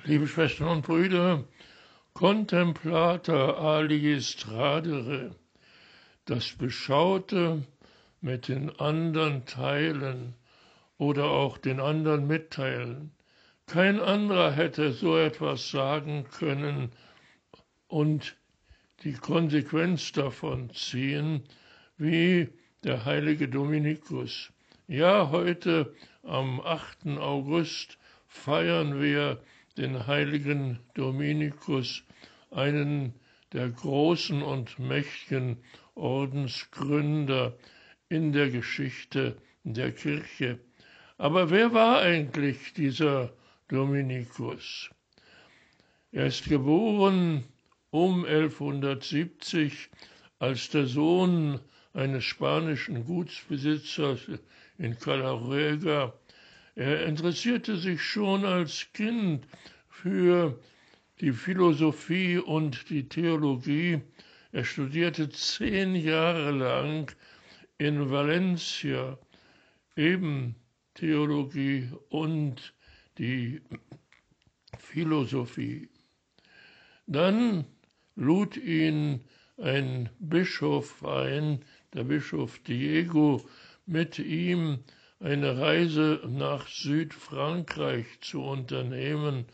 Liebe Schwestern und Brüder, Contemplata aliis tradere, das Beschaute mit den anderen teilen oder auch den anderen mitteilen. Kein anderer hätte so etwas sagen können und die Konsequenz davon ziehen wie der heilige Dominikus. Ja, heute am 8. August feiern wir den heiligen Dominikus, einen der großen und mächtigen Ordensgründer in der Geschichte der Kirche. Aber wer war eigentlich dieser Dominikus? Er ist geboren um 1170 als der Sohn eines spanischen Gutsbesitzers in Calahorra. Er interessierte sich schon als Kind für die Philosophie und die Theologie. Er studierte 10 Jahre lang in Valencia eben Theologie und die Philosophie. Dann lud ihn ein Bischof ein, der Bischof Diego, mit ihm eine Reise nach Südfrankreich zu unternehmen.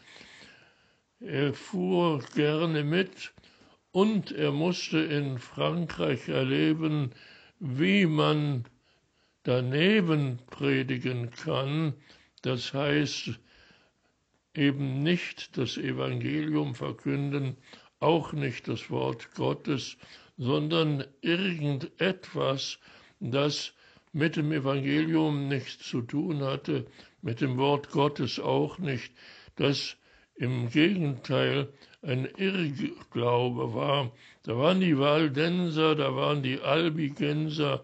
Er fuhr gerne mit und er musste in Frankreich erleben, wie man daneben predigen kann, das heißt eben nicht das Evangelium verkünden, auch nicht das Wort Gottes, sondern irgendetwas, das mit dem Evangelium nichts zu tun hatte, mit dem Wort Gottes auch nicht, das im Gegenteil ein Irrglaube war. Da waren die Waldenser, da waren die Albigenser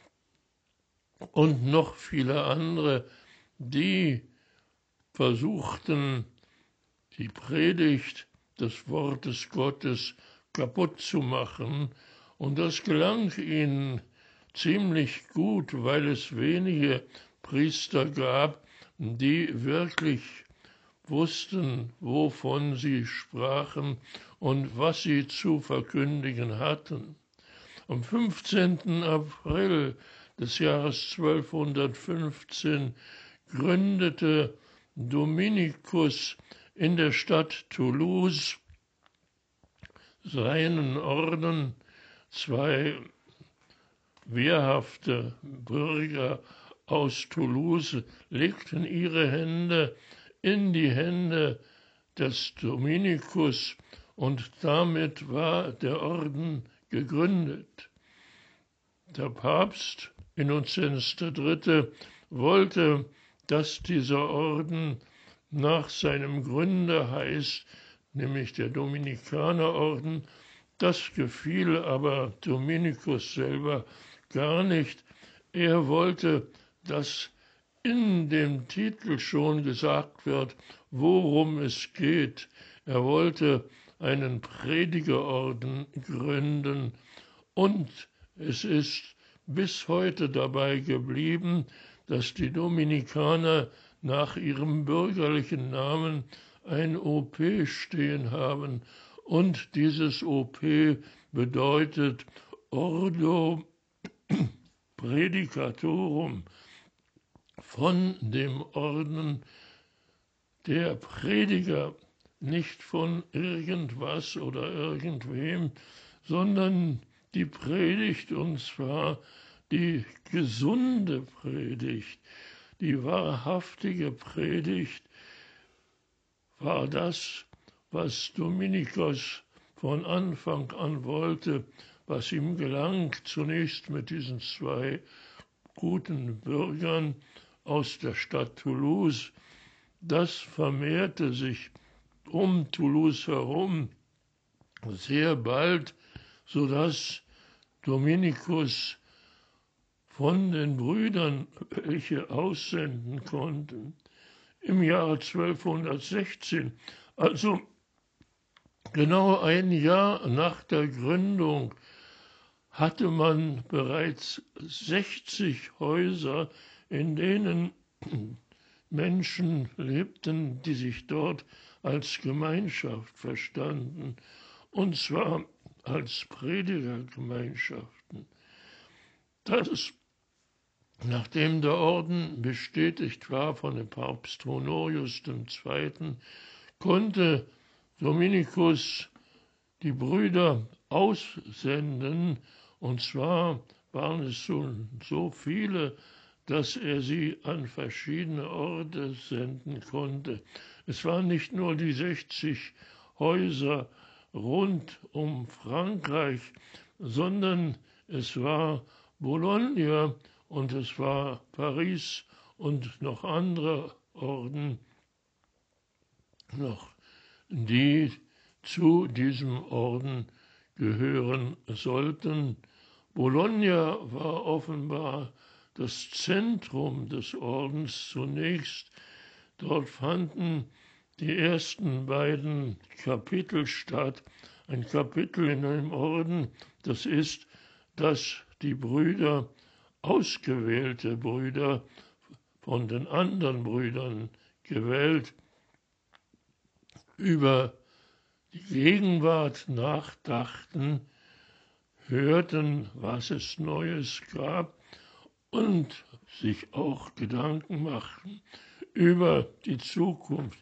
und noch viele andere, die versuchten, die Predigt des Wortes Gottes kaputt zu machen. Und das gelang ihnen ziemlich gut, weil es wenige Priester gab, die wirklich wussten, wovon sie sprachen und was sie zu verkündigen hatten. Am 15. April des Jahres 1215 gründete Dominikus in der Stadt Toulouse seinen Orden. 2 wehrhafte Bürger aus Toulouse legten ihre Hände in die Hände des Dominikus und damit war der Orden gegründet. Der Papst Innozenz III. Wollte, dass dieser Orden nach seinem Gründer heißt, nämlich der Dominikanerorden. Das gefiel aber Dominikus selber gar nicht. Er wollte, dass in dem Titel schon gesagt wird, worum es geht. Er wollte einen Predigerorden gründen und es ist bis heute dabei geblieben, dass die Dominikaner nach ihrem bürgerlichen Namen ein OP stehen haben. Und dieses OP bedeutet Ordo Predicatorum, von dem Orden der Prediger, nicht von irgendwas oder irgendwem, sondern die Predigt, und zwar die gesunde Predigt, die wahrhaftige Predigt, war das, was Dominikus von Anfang an wollte, was ihm gelang, zunächst mit diesen 2 guten Bürgern aus der Stadt Toulouse. Das vermehrte sich um Toulouse herum sehr bald, sodass Dominikus von den Brüdern welche aussenden konnten. Im Jahre 1216, also genau ein Jahr nach der Gründung, hatte man bereits 60 Häuser, in denen Menschen lebten, die sich dort als Gemeinschaft verstanden, und zwar als Predigergemeinschaften. Das, nachdem der Orden bestätigt war von dem Papst Honorius II., konnte Dominikus die Brüder aussenden, und zwar waren es so viele, dass er sie an verschiedene Orte senden konnte. Es waren nicht nur die 60 Häuser rund um Frankreich, sondern es war Bologna und es war Paris und noch andere Orden noch, die zu diesem Orden gehören sollten. Bologna war offenbar das Zentrum des Ordens zunächst. Dort fanden die ersten beiden Kapitel statt. Ein Kapitel in einem Orden, das ist, dass die Brüder, ausgewählte Brüder, von den anderen Brüdern gewählt, über die Gegenwart nachdachten, hörten, was es Neues gab und sich auch Gedanken machten über die Zukunft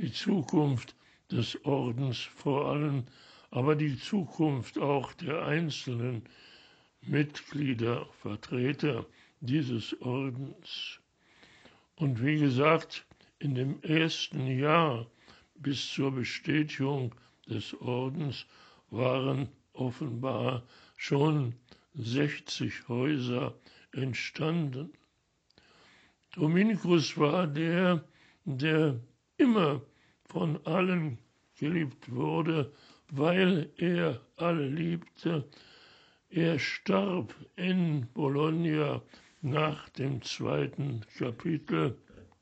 des Ordens vor allem, aber die Zukunft auch der einzelnen Mitglieder, Vertreter dieses Ordens. Und wie gesagt, in dem ersten Jahr bis zur Bestätigung des Ordens waren offenbar schon 60 Häuser entstanden. Dominikus war der immer von allen geliebt wurde, weil er alle liebte. Er starb in Bologna nach dem 2. Kapitel.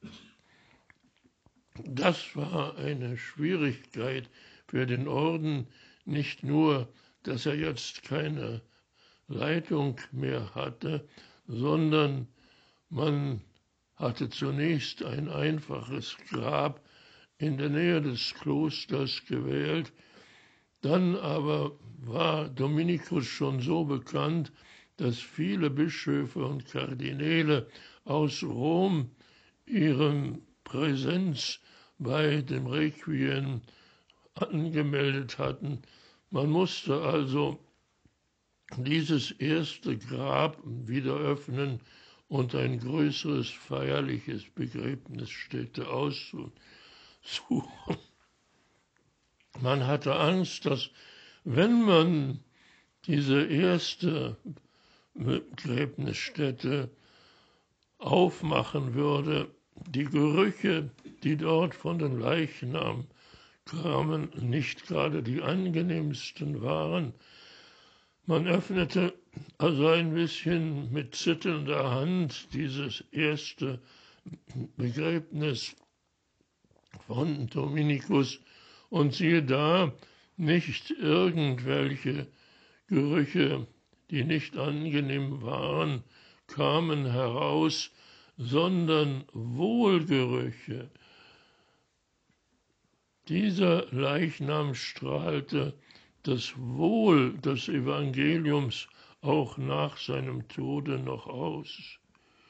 Das war eine Schwierigkeit für den Orden, nicht nur, dass er jetzt keine Leitung mehr hatte, sondern man hatte zunächst ein einfaches Grab in der Nähe des Klosters gewählt. Dann aber war Dominikus schon so bekannt, dass viele Bischöfe und Kardinäle aus Rom ihre Präsenz bei dem Requiem angemeldet hatten. Man musste also dieses erste Grab wieder öffnen und ein größeres feierliches Begräbnisstätte aussuchen. Man hatte Angst, dass wenn man diese erste Begräbnisstätte aufmachen würde, die Gerüche, die dort von den Leichnam kamen, nicht gerade die angenehmsten waren. Man öffnete also ein bisschen mit zitternder Hand dieses erste Begräbnis von Dominikus und siehe da, nicht irgendwelche Gerüche, die nicht angenehm waren, kamen heraus, sondern Wohlgerüche. Dieser Leichnam strahlte das Wohl des Evangeliums auch nach seinem Tode noch aus.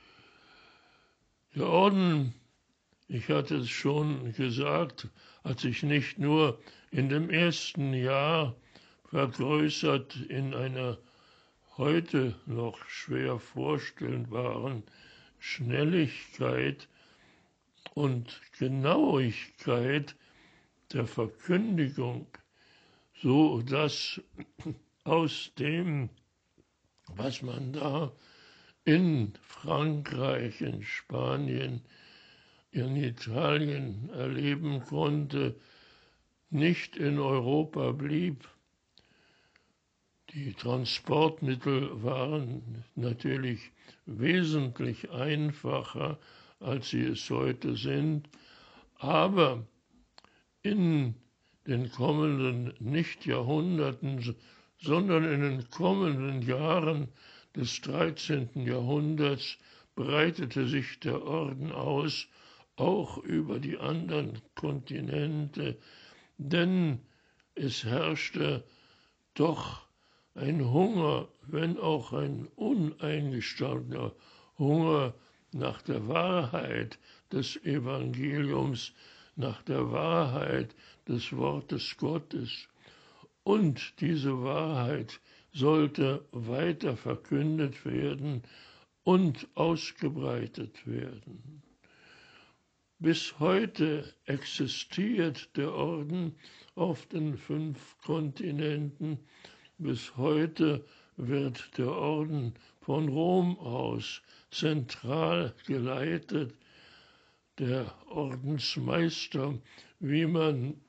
Der Orden, ich hatte es schon gesagt, hat sich nicht nur in dem ersten Jahr vergrößert in einer heute noch schwer vorstellbaren Schnelligkeit und Genauigkeit der Verkündigung, so dass aus dem, was man da in Frankreich, in Spanien, in Italien erleben konnte, nicht in Europa blieb. Die Transportmittel waren natürlich wesentlich einfacher, als sie es heute sind, aber in den kommenden nicht Jahrhunderten, sondern in den kommenden Jahren des 13. Jahrhunderts breitete sich der Orden aus, auch über die anderen Kontinente, denn es herrschte doch ein Hunger, wenn auch ein uneingestandener Hunger nach der Wahrheit des Evangeliums, nach der Wahrheit des Wortes Gottes. Und diese Wahrheit sollte weiter verkündet werden und ausgebreitet werden. Bis heute existiert der Orden auf den 5 Kontinenten. Bis heute wird der Orden von Rom aus zentral geleitet. Der Ordensmeister, wie man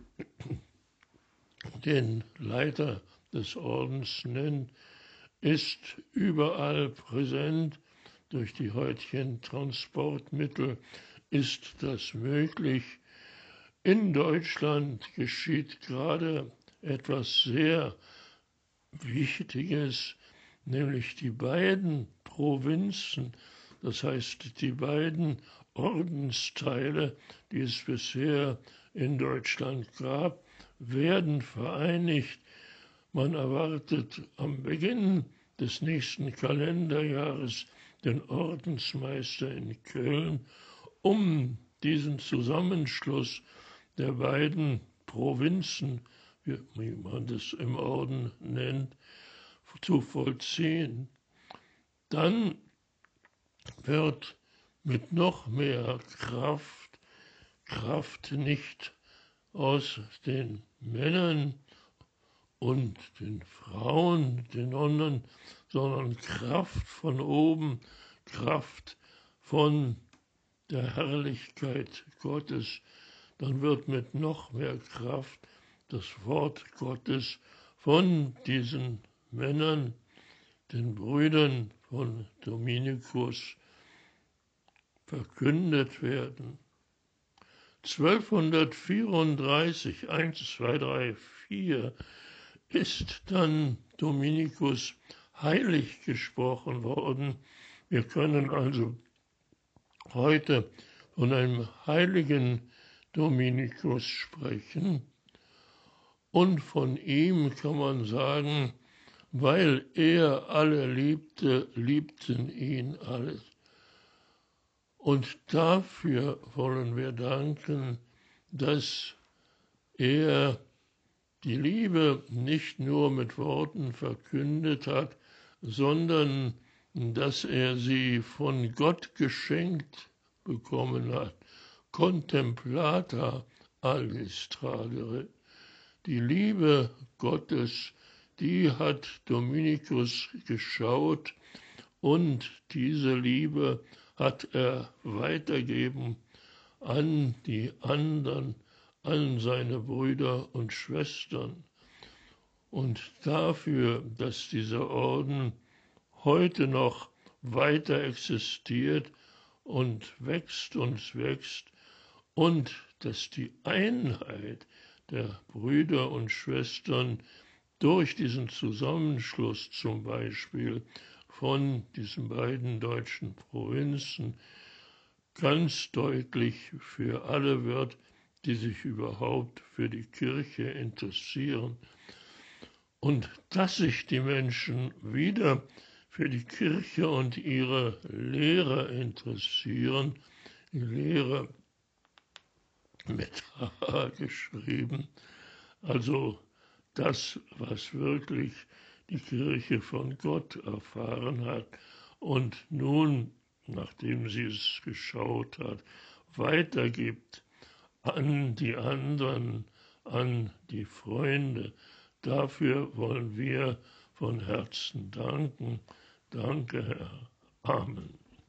den Leiter des Ordens nennt, ist überall präsent. Durch die heutigen Transportmittel ist das möglich. In Deutschland geschieht gerade etwas sehr Wichtiges, nämlich die beiden Provinzen, das heißt die beiden Ordensteile, die es bisher in Deutschland gab, werden vereinigt. Man erwartet am Beginn des nächsten Kalenderjahres den Ordensmeister in Köln, um diesen Zusammenschluss der beiden Provinzen, wie man das im Orden nennt, zu vollziehen. Dann wird mit noch mehr Kraft nicht aus den Männern und den Frauen, den Nonnen, sondern Kraft von oben, Kraft von der Herrlichkeit Gottes. Dann wird mit noch mehr Kraft das Wort Gottes von diesen Männern, den Brüdern von Dominikus, verkündet werden. 1234, 1, 2, 3, 4, ist dann Dominikus heilig gesprochen worden. Wir können also heute von einem heiligen Dominikus sprechen. Und von ihm kann man sagen, weil er alle liebte, liebten ihn alle. Und dafür wollen wir danken, dass er die Liebe nicht nur mit Worten verkündet hat, sondern dass er sie von Gott geschenkt bekommen hat. Contemplata allis tragere. Die Liebe Gottes, die hat Dominikus geschaut und diese Liebe hat er weitergeben an die anderen, an seine Brüder und Schwestern. Und dafür, dass dieser Orden heute noch weiter existiert und wächst und dass die Einheit der Brüder und Schwestern durch diesen Zusammenschluss zum Beispiel von diesen beiden deutschen Provinzen ganz deutlich für alle wird, die sich überhaupt für die Kirche interessieren. Und dass sich die Menschen wieder für die Kirche und ihre Lehre interessieren, die Lehre mit H geschrieben, also das, was wirklich die Kirche von Gott erfahren hat und nun, nachdem sie es geschaut hat, weitergibt an die anderen, an die Freunde. Dafür wollen wir von Herzen danken. Danke, Herr. Amen.